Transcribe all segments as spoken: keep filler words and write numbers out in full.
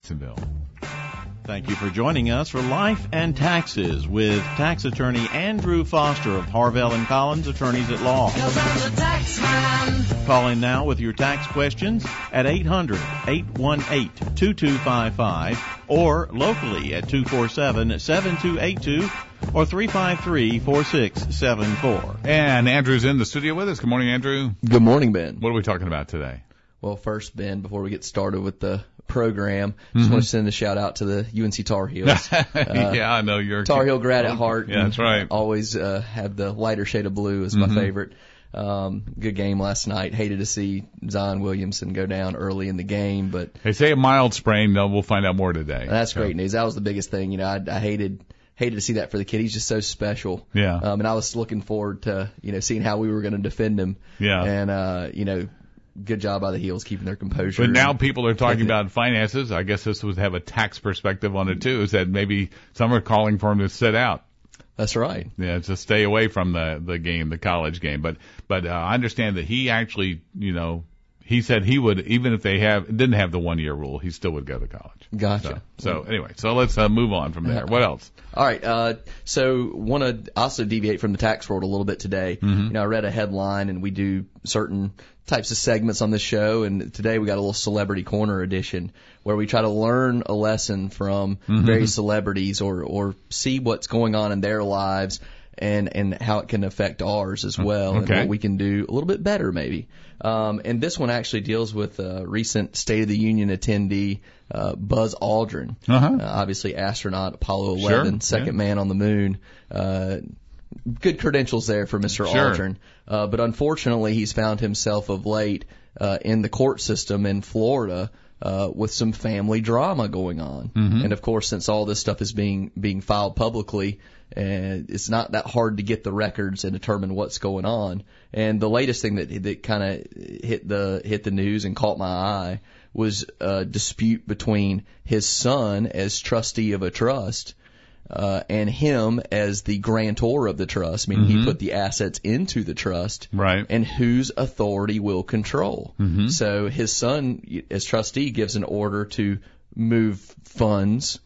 Jacksonville. Thank you for joining us for Life and Taxes with tax attorney Andrew Foster of Harvell and Collins Attorneys at Law. 'Cause I'm the tax man. Call in now with your tax questions at eight hundred, eight one eight, two two five five or locally at two four seven, seven two eight two or three five three, four six seven four. And Andrew's in the studio with us. Good morning, Andrew. Good morning, Ben. What are we talking about today? Well, first, Ben, before we get started with the program, just mm-hmm. want to send a shout out to the U N C Tar Heels. Uh, yeah, I know you're Tar Heel grad at heart. Yeah, that's right. Always uh, have the lighter shade of blue as my mm-hmm. favorite. Um, good game last night. Hated to see Zion Williamson go down early in the game, but they say a mild sprain. No, we'll find out more today. That's so. great news. That was the biggest thing. You know, I, I hated. Hated to see that for the kid. He's just so special. Yeah. Um, and I was looking forward to, you know, seeing how we were going to defend him. Yeah. And, uh, you know, good job by the Heels keeping their composure. But now people are talking about finances. I guess this would have a tax perspective on it too, is that maybe some are calling for him to sit out. That's right. Yeah, to stay away from the, the game, the college game. But, but, uh, I understand that he actually, you know, he said he would, even if they have didn't have the one year rule, he still would go to college. Gotcha. So, so anyway, so let's uh, move on from there. What else? All right. Uh, so want to also deviate from the tax world a little bit today. Mm-hmm. You know, I read a headline, and we do certain types of segments on this show, and today we got a little Celebrity Corner edition where we try to learn a lesson from mm-hmm. various celebrities or or see what's going on in their lives and and how it can affect ours as well, okay. and what we can do a little bit better maybe. Um, and this one actually deals with a recent State of the Union attendee, uh, Buzz Aldrin, uh-huh. uh, obviously astronaut, Apollo eleven, sure. second yeah. man on the moon. Uh, good credentials there for Mister Sure. Aldrin, uh, but unfortunately he's found himself of late uh, in the court system in Florida. Uh, with some family drama going on. Mm-hmm. And of course, since all this stuff is being, being filed publicly, uh, it's not that hard to get the records and determine what's going on. And the latest thing that, that kind of hit the, hit the news and caught my eye was a dispute between his son as trustee of a trust, uh, and him as the grantor of the trust, meaning mm-hmm. he put the assets into the trust, right? And whose authority will control. Mm-hmm. So his son, as trustee, gives an order to move funds.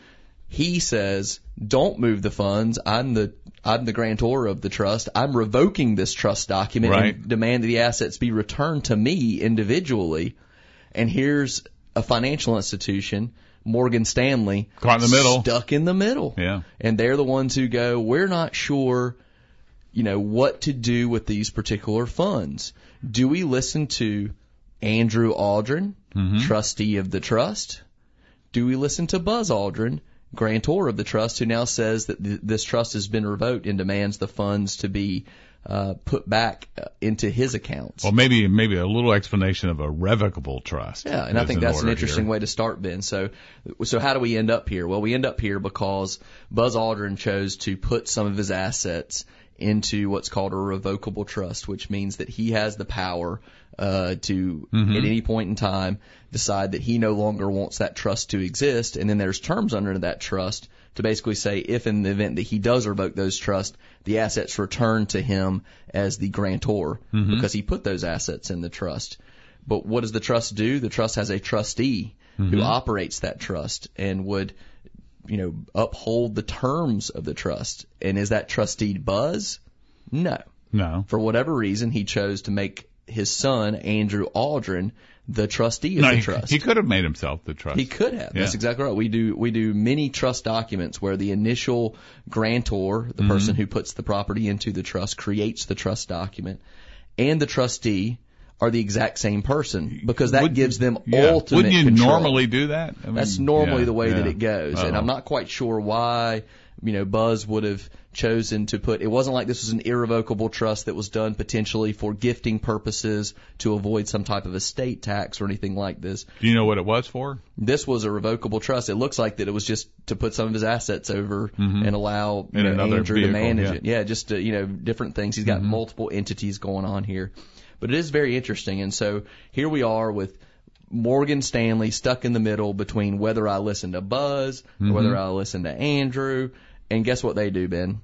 He says, "Don't move the funds. I'm the I'm the grantor of the trust. I'm revoking this trust document right. and demand that the assets be returned to me individually." And here's a financial institution, Morgan Stanley, caught in the middle, stuck in the middle. Yeah. And they're the ones who go, we're not sure, you know, what to do with these particular funds. Do we listen to Andrew Aldrin, mm-hmm. trustee of the trust? Do we listen to Buzz Aldrin, grantor of the trust, who now says that th- this trust has been revoked and demands the funds to be Uh, put back uh, into his accounts? Well, maybe maybe a little explanation of a revocable trust. Yeah, and I think that's an interesting here. way to start, Ben. So, so how do we end up here? Well, we end up here because Buzz Aldrin chose to put some of his assets into what's called a revocable trust, which means that he has the power uh, to, mm-hmm. at any point in time, decide that he no longer wants that trust to exist, and then there's terms under that trust to basically say if in the event that he does revoke those trusts, the assets return to him as the grantor mm-hmm. because he put those assets in the trust. But what does the trust do? The trust has a trustee mm-hmm. who operates that trust and would, you know, uphold the terms of the trust. And is that trustee Buzz? No. No. For whatever reason, he chose to make his son, Andrew Aldrin, the trustee of no, the he, trust. He could have made himself the trust. He could have. Yeah. That's exactly right. We do we do many trust documents where the initial grantor, the mm-hmm. person who puts the property into the trust, creates the trust document, and the trustee are the exact same person because that Would, gives them yeah. ultimate Wouldn't you control. normally do that? I mean, That's normally yeah, the way yeah. that it goes, Uh-oh. and I'm not quite sure why. You know, Buzz would have chosen to put, it wasn't like this was an irrevocable trust that was done potentially for gifting purposes to avoid some type of estate tax or anything like this. Do you know what it was for? This was a revocable trust. It looks like that it was just to put some of his assets over mm-hmm. and allow you In know, another Andrew vehicle, to manage yeah. it. Yeah, just to, you know, different things. He's got mm-hmm. multiple entities going on here. But it is very interesting. And so here we are with Morgan Stanley stuck in the middle between whether I listen to Buzz mm-hmm. or whether I listen to Andrew. And guess what they do, Ben?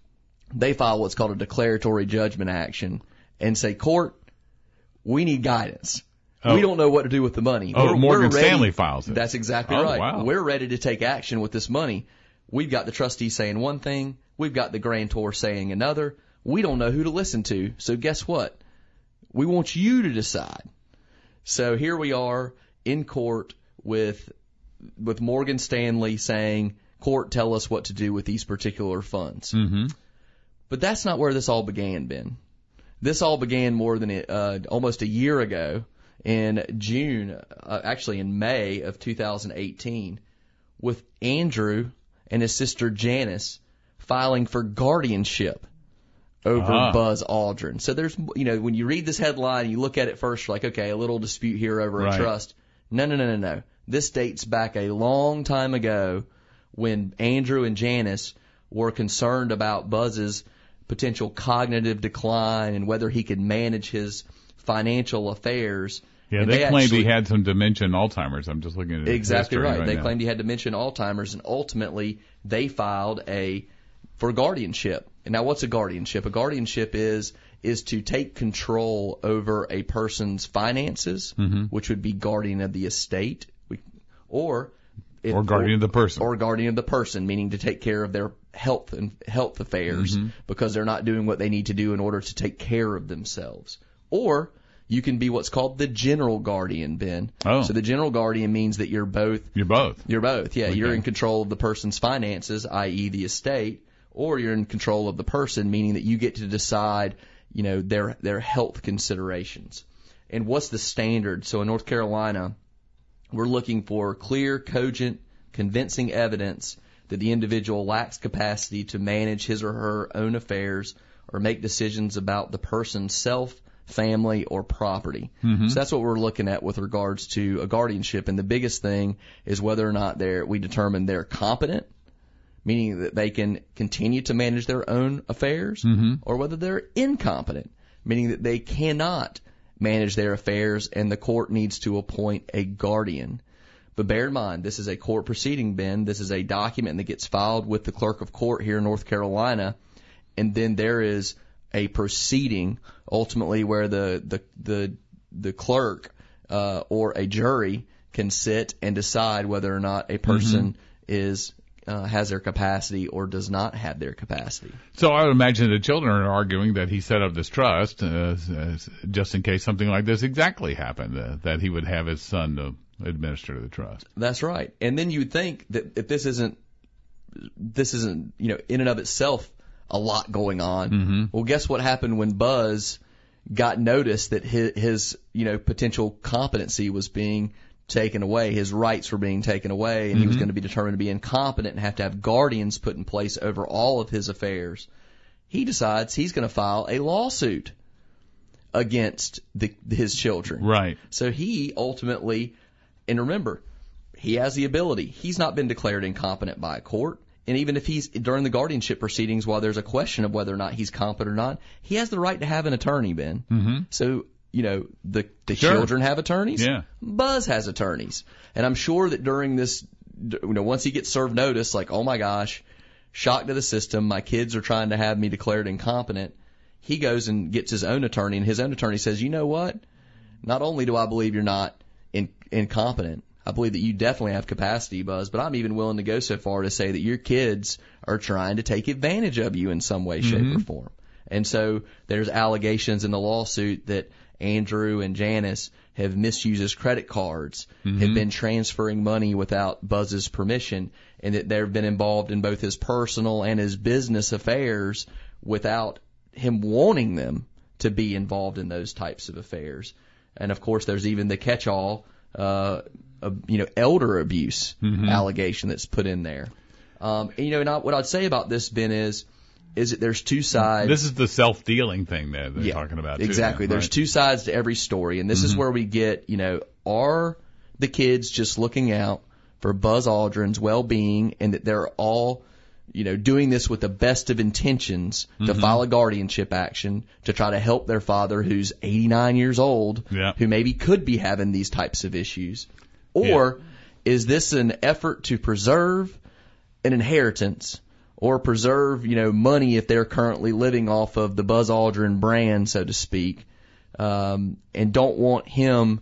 They file what's called a declaratory judgment action and say, court, we need guidance. Oh. We don't know what to do with the money. Oh, we're, Morgan we're ready. Stanley files it. That's exactly Oh, right. wow. We're ready to take action with this money. We've got the trustees saying one thing. We've got the grantor saying another. We don't know who to listen to. So guess what? We want you to decide. So here we are in court with with Morgan Stanley saying, court, tell us what to do with these particular funds. Mm-hmm. But that's not where this all began, Ben. This all began more than uh, almost a year ago in June, uh, actually in May of two thousand eighteen, with Andrew and his sister Janice filing for guardianship over Ah. Buzz Aldrin. So there's, you know, when you read this headline, you look at it first, you're like, okay, a little dispute here over Right. a trust. No, no, no, no, no. This dates back a long time ago when Andrew and Janice were concerned about Buzz's potential cognitive decline and whether he could manage his financial affairs. Yeah, And they, they claimed actually- he had some dementia and Alzheimer's. I'm just looking at his Exactly history right. right They now. claimed he had dementia and Alzheimer's, and ultimately they filed a for guardianship. And now, what's a guardianship? A guardianship is is to take control over a person's finances, Mm-hmm. which would be guardian of the estate, we, or if, Or guardian of the person. or guardian of the person, meaning to take care of their health and health affairs Mm-hmm. because they're not doing what they need to do in order to take care of themselves. Or you can be what's called the general guardian, Ben. Oh. So the general guardian means that you're both You're both. you're both. Yeah, Okay. you're in control of the person's finances, that is the estate, or you're in control of the person, meaning that you get to decide, you know, their their health considerations. And what's the standard? So in North Carolina, we're looking for clear, cogent, convincing evidence that the individual lacks capacity to manage his or her own affairs or make decisions about the person's self, family, or property. Mm-hmm. So that's what we're looking at with regards to a guardianship. And the biggest thing is whether or not they're, we determine they're competent, meaning that they can continue to manage their own affairs, Mm-hmm. or whether they're incompetent, meaning that they cannot manage their affairs and the court needs to appoint a guardian. But bear in mind, this is a court proceeding, Ben. This is a document that gets filed with the clerk of court here in North Carolina, and then there is a proceeding ultimately where the the the, the clerk uh, or a jury can sit and decide whether or not a person is uh, has their capacity or does not have their capacity. So I would imagine the children are arguing that he set up this trust uh, uh, just in case something like this exactly happened, uh, that he would have his son to administer the trust. That's right. And then you'd think that if this isn't this isn't you know in and of itself a lot going on. Mm-hmm. Well, guess what happened when Buzz got notice that his, his you know potential competency was being taken away, his rights were being taken away, and he was going to be determined to be incompetent and have to have guardians put in place over all of his affairs. He decides he's going to file a lawsuit against the, his children. Right. So he ultimately, and remember, he has the ability. He's not been declared incompetent by a court. And even if he's during the guardianship proceedings, while there's a question of whether or not he's competent or not, he has the right to have an attorney, Ben. Mm-hmm. So, you know, the, the Sure. children have attorneys. Yeah. Buzz has attorneys. And I'm sure that during this, you know, once he gets served notice, like, oh my gosh, shock to the system, my kids are trying to have me declared incompetent, he goes and gets his own attorney, and his own attorney says, you know what? Not only do I believe you're not in, incompetent, I believe that you definitely have capacity, Buzz, but I'm even willing to go so far to say that your kids are trying to take advantage of you in some way, shape, Mm-hmm. or form. And so there's allegations in the lawsuit that Andrew and Janice have misused his credit cards, Mm-hmm. have been transferring money without Buzz's permission, and that they've been involved in both his personal and his business affairs without him wanting them to be involved in those types of affairs. And of course, there's even the catch-all, uh, uh, you know, elder abuse Mm-hmm. allegation that's put in there. Um, and, you know, and I, what I'd say about this, Ben, is is that there's two sides. This is the self-dealing thing that they're Yeah, talking about. Too, exactly. then, There's right? two sides to every story, and this is where we get, you know, are the kids just looking out for Buzz Aldrin's well-being, and that they're all, you know, doing this with the best of intentions to file a guardianship action to try to help their father, who's eighty-nine years old, Yeah. who maybe could be having these types of issues, or is this an effort to preserve an inheritance? Or preserve, you know, money if they're currently living off of the Buzz Aldrin brand, so to speak, um, and don't want him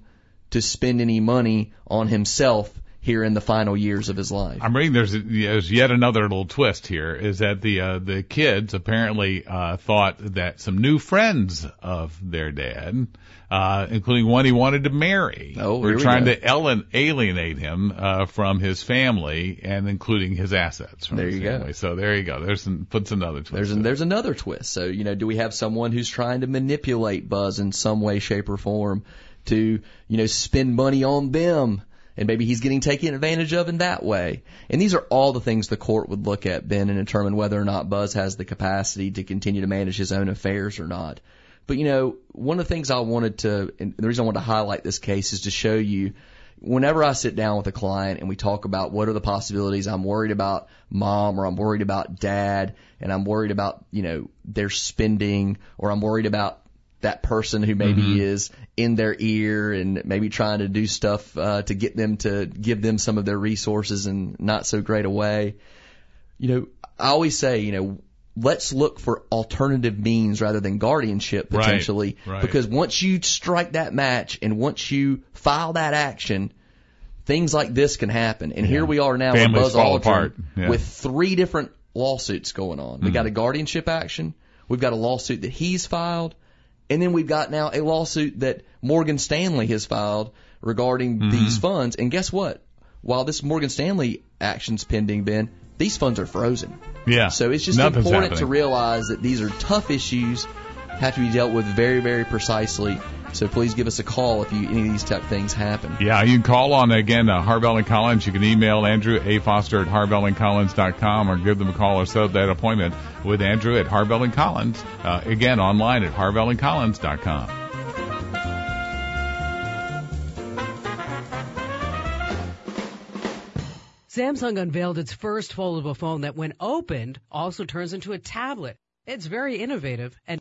to spend any money on himself here in the final years of his life. I'm reading there's, there's yet another little twist here, is that the uh, the kids apparently uh, thought that some new friends of their dad, uh, including one he wanted to marry, oh, were we trying go. to alien, alienate him uh, from his family and including his assets from There his you family. go. So there you go. There's some, puts another twist. There's an, there's another twist. So, you know, do we have someone who's trying to manipulate Buzz in some way, shape, or form to, you know, spend money on them? And maybe he's getting taken advantage of in that way. And these are all the things the court would look at, Ben, and determine whether or not Buzz has the capacity to continue to manage his own affairs or not. But, you know, one of the things I wanted to, and the reason I wanted to highlight this case is to show you, whenever I sit down with a client and we talk about what are the possibilities, I'm worried about mom or I'm worried about dad and I'm worried about, you know, their spending, or I'm worried about that person who maybe mm-hmm. is in their ear and maybe trying to do stuff uh, to get them to give them some of their resources in not so great a way. You know, I always say, you know, let's look for alternative means rather than guardianship potentially, right, right. because once you strike that match and once you file that action, things like this can happen. And yeah. here we are now with Buzz Aldrin yeah. with three different lawsuits going on. Mm-hmm. We got a guardianship action, we've got a lawsuit that he's filed, and then we've got now a lawsuit that Morgan Stanley has filed regarding mm-hmm. these funds. And guess what? While this Morgan Stanley action's pending, Ben, these funds are frozen. Yeah. So it's just Nothing's important happening. to realize that these are tough issues, have to be dealt with very, very precisely. So please give us a call if you, any of these type of things happen. Yeah, you can call on, again, uh, Harvell and Collins. You can email Andrew A. Foster at harvell and collins dot com or give them a call or set up that appointment with Andrew at Harvell and Collins. Uh, again, online at harvell and collins dot com. Samsung unveiled its first foldable phone that, when opened, also turns into a tablet. It's very innovative and